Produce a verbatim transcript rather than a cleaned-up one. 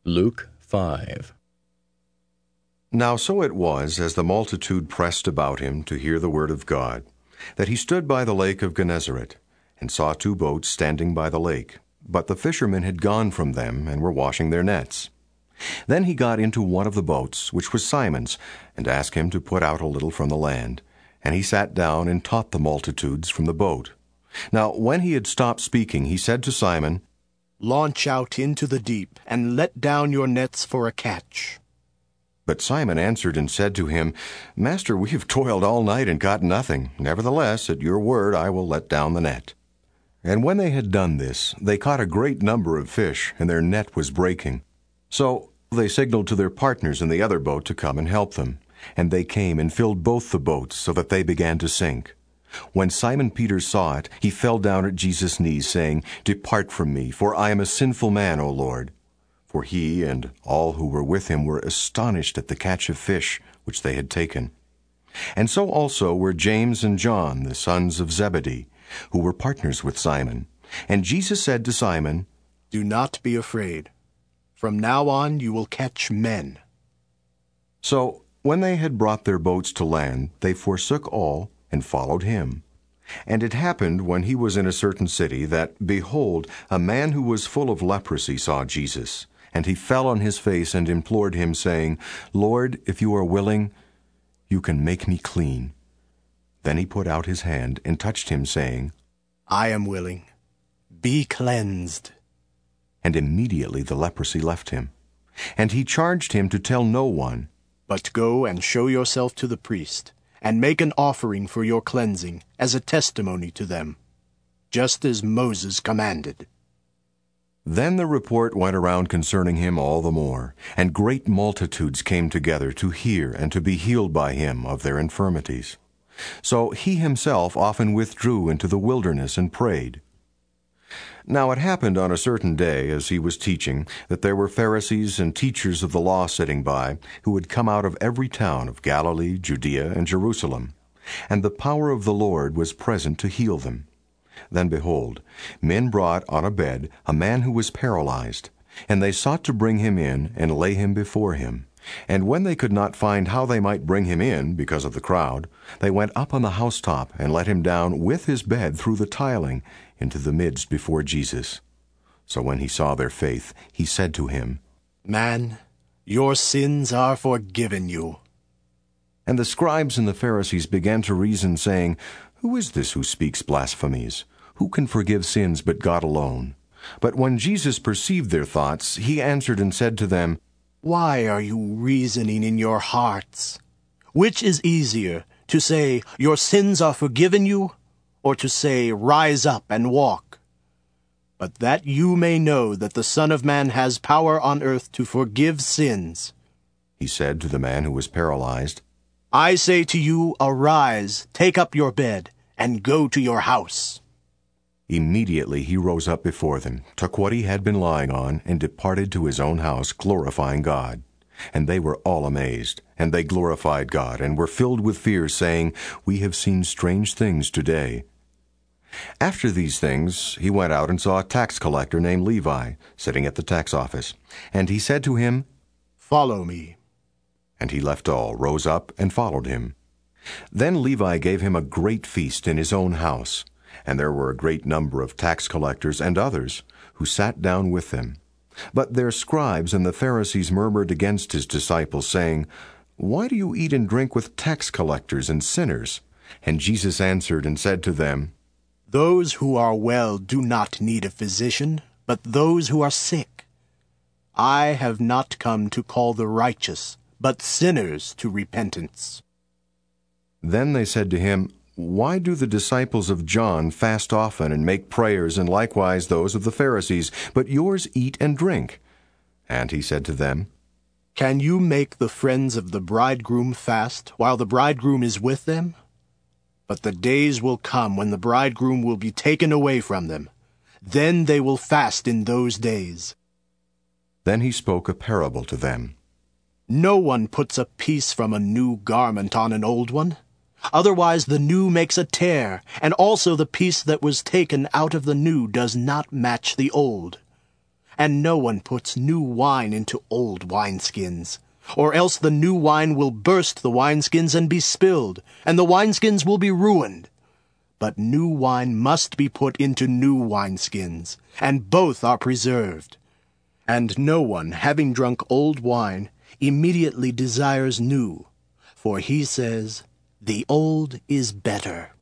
Luke five. Now so it was, as the multitude pressed about him to hear the word of God, that he stood by the lake of Gennesaret, and saw two boats standing by the lake. But the fishermen had gone from them, and were washing their nets. Then he got into one of the boats, which was Simon's, and asked him to put out a little from the land. And he sat down and taught the multitudes from the boat. Now when he had stopped speaking, he said to Simon, "Launch out into the deep, and let down your nets for a catch." But Simon answered and said to him, "Master, we have toiled all night and caught nothing. Nevertheless, at your word I will let down the net." And when they had done this, they caught a great number of fish, and their net was breaking. So they signaled to their partners in the other boat to come and help them. And they came and filled both the boats, so that they began to sink. When Simon Peter saw it, he fell down at Jesus' knees, saying, "Depart from me, for I am a sinful man, O Lord." For he and all who were with him were astonished at the catch of fish which they had taken. And so also were James and John, the sons of Zebedee, who were partners with Simon. And Jesus said to Simon, "Do not be afraid. From now on you will catch men." So when they had brought their boats to land, they forsook all and followed him. And it happened, when he was in a certain city, that, behold, a man who was full of leprosy saw Jesus. And he fell on his face and implored him, saying, "Lord, if you are willing, you can make me clean." Then he put out his hand and touched him, saying, "I am willing. Be cleansed." And immediately the leprosy left him. And he charged him to tell no one, "But go and show yourself to the priest, and make an offering for your cleansing, as a testimony to them, just as Moses commanded." Then the report went around concerning him all the more, and great multitudes came together to hear and to be healed by him of their infirmities. So he himself often withdrew into the wilderness and prayed. Now it happened on a certain day, as he was teaching, that there were Pharisees and teachers of the law sitting by, who had come out of every town of Galilee, Judea, and Jerusalem. And the power of the Lord was present to heal them. Then behold, men brought on a bed a man who was paralyzed, and they sought to bring him in and lay him before him. And when they could not find how they might bring him in, because of the crowd, they went up on the housetop and let him down with his bed through the tiling into the midst before Jesus. So when he saw their faith, he said to him, "Man, your sins are forgiven you." And the scribes and the Pharisees began to reason, saying, "Who is this who speaks blasphemies? Who can forgive sins but God alone?" But when Jesus perceived their thoughts, he answered and said to them, "Why are you reasoning in your hearts? Which is easier, to say, 'Your sins are forgiven you,' or to say, 'Rise up and walk'? But that you may know that the Son of Man has power on earth to forgive sins," he said to the man who was paralyzed, "I say to you, arise, take up your bed, and go to your house." Immediately he rose up before them, took what he had been lying on, and departed to his own house, glorifying God. And they were all amazed, and they glorified God, and were filled with fear, saying, "We have seen strange things today." After these things he went out and saw a tax collector named Levi, sitting at the tax office. And he said to him, "Follow me." And he left all, rose up, and followed him. Then Levi gave him a great feast in his own house. And there were a great number of tax collectors and others who sat down with them. But their scribes and the Pharisees murmured against his disciples, saying, "Why do you eat and drink with tax collectors and sinners?" And Jesus answered and said to them, "Those who are well do not need a physician, but those who are sick. I have not come to call the righteous, but sinners to repentance." Then they said to him, "Why do the disciples of John fast often and make prayers, and likewise those of the Pharisees, but yours eat and drink?" And he said to them, "Can you make the friends of the bridegroom fast while the bridegroom is with them? But the days will come when the bridegroom will be taken away from them. Then they will fast in those days." Then he spoke a parable to them. "No one puts a piece from a new garment on an old one. Otherwise the new makes a tear, and also the piece that was taken out of the new does not match the old. And no one puts new wine into old wineskins, or else the new wine will burst the wineskins and be spilled, and the wineskins will be ruined. But new wine must be put into new wineskins, and both are preserved. And no one, having drunk old wine, immediately desires new, for he says, 'The old is better.'"